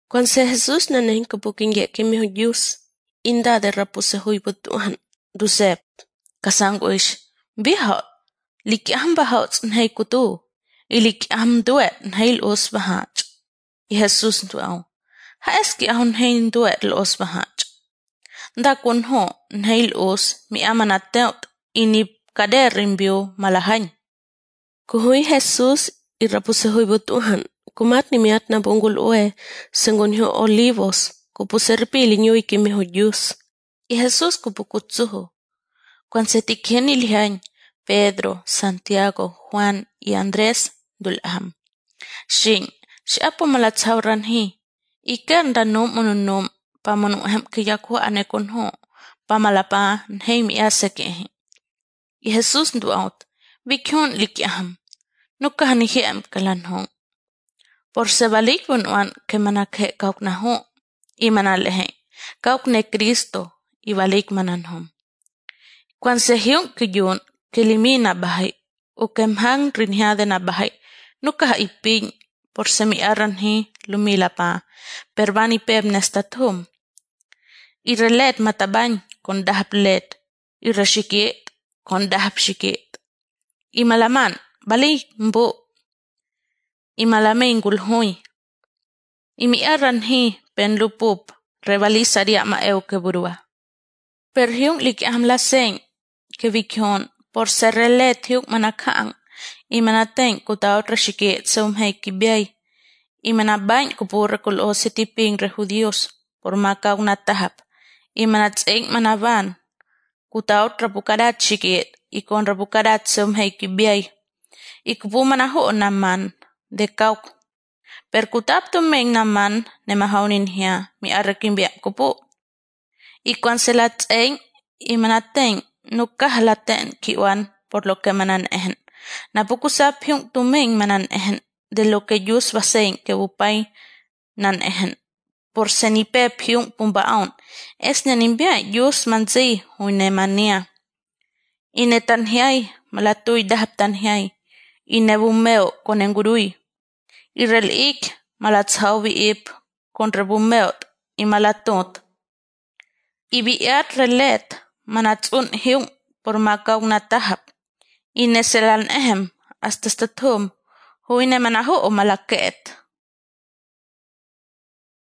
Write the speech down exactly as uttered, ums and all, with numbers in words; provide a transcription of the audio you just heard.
Kwanse Jesus na nahin kabuking ye kimi hujus. Inda de rapuse hui butuhan. Dusep. Kasang uish. Bihaut. Liki am bahauts nhai kutu. Iliki am duet nhai los bahach. I Jesus duau. Ha eski ahun nhai duet los bahach. Nda kun ho nhai los mi amanateut. Ini kader rimbio malahan. Kuhui Jesus i rapuse hui butuhan. Kumat ni miat na bungul ue sengonyo olivos kupuserpili nyo ikimi hujus. I Jesus kupukutsuho. Kwanse tikieni lihañ Pedro, Santiago, Juan y Andrés dulaham. Shin, siapo malatsauran hi. Ikan da nom mononom pa monuhem kiyakwa anekon ho. Pa malapa nhei mi asekehi. I Jesus duaut. Bikyon likiaham. Nukahani hiem kalan ho. Por se balik bunuan ke manakhe kauk na ho. I manalehe. Kauk ne Cristo i balik manan hom. Kwan se hiung kiyun kelimi na bahay. O kemhang rinhyade na bahay. Nukah iping por se mi aran hi lumila pa. Perbani peb nestatum. I relet matabany kon dahap let. I rashikit kon dahap shikit. I malaman balik mbo. I malamay ngulhoy. I mi aran hi pen lupup revalisa ria maeu ke burua. Per hiung lik am la seng ke vikyon por se relet hiung manakang. I manateng kutaot rashikit sa umhay kibyay. I manabany kupura kulo sitiping re judios por makaw natahap. I manatseng manaban kutaot rapukadat shikit. I kon rapukadat sa umhay kibyay. I kupu manaho naman de kauk. Per kutap tumeng naman ne mahaunin hiya mi arakimbia kupu. I kwan selat eng i manateng nukah laten kiwan por lo que manan ehen. Napukusap yung tumeng manan ehen de lo que yus baseng ke upay nan ehen. Por senipep yung pumbaon es nanimbia yus manzi huine mania. I netan hiyay malatuy dahap tan hiyay. I nebumeo kon engurui. I relik malatsawi ip kon rebumeot i malatot. I biat relet manatsun hiung por makaw natahap. I neselan ehem hasta statum huine manaho o malaket.